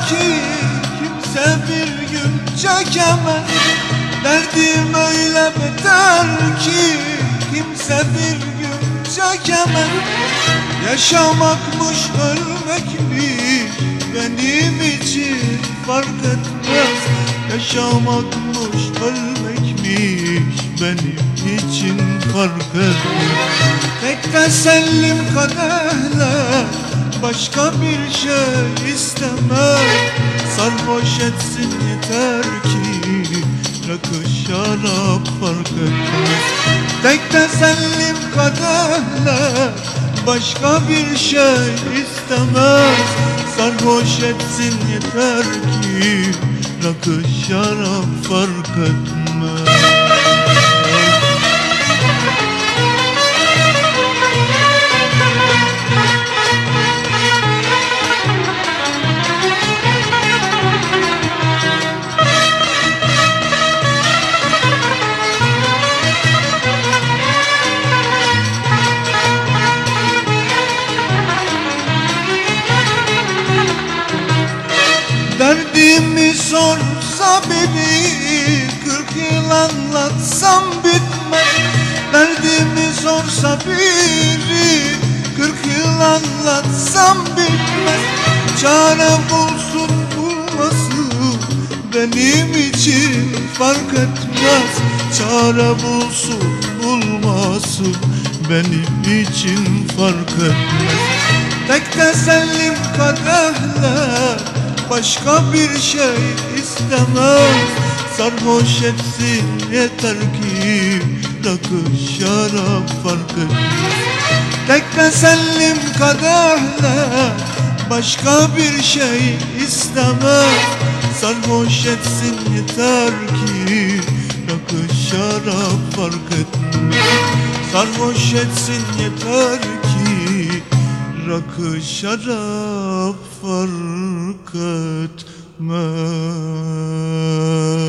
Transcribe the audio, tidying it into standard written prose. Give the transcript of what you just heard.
ki kimse bir gün çekemez. Derdim öyle beter ki kimse bir gün çekemez. Yaşamakmış ölmekmiş benim için fark etmez. Yaşamakmış ölmekmiş benim için fark etmez. Tek tesellim kadehler, başka bir şey istemem. Sarhoş etsin yeter ki rakı şarap fark etmez. Tek tesellim kadehler, başka bir şey istemez. Sarhoş etsin yeter ki rakı şarap fark etmez. Derdimi sorsa biri 40 yıl anlatsam bitmez. Derdimi sorsa biri 40 yıl anlatsam bitmez. Çare bulsun bulmasın benim için fark etmez. Çare bulsun bulmasın benim için fark etmez. Tek tesellim kadehler, başka bir şey istemez. Sarhoş etsin yeter ki rakı şarap fark etmez. Tek tesellim kadehler, başka bir şey istemez. Sarhoş etsin yeter ki rakı şarap fark etmez. Sarhoş etsin yeter ki rakı şarap fark etmez.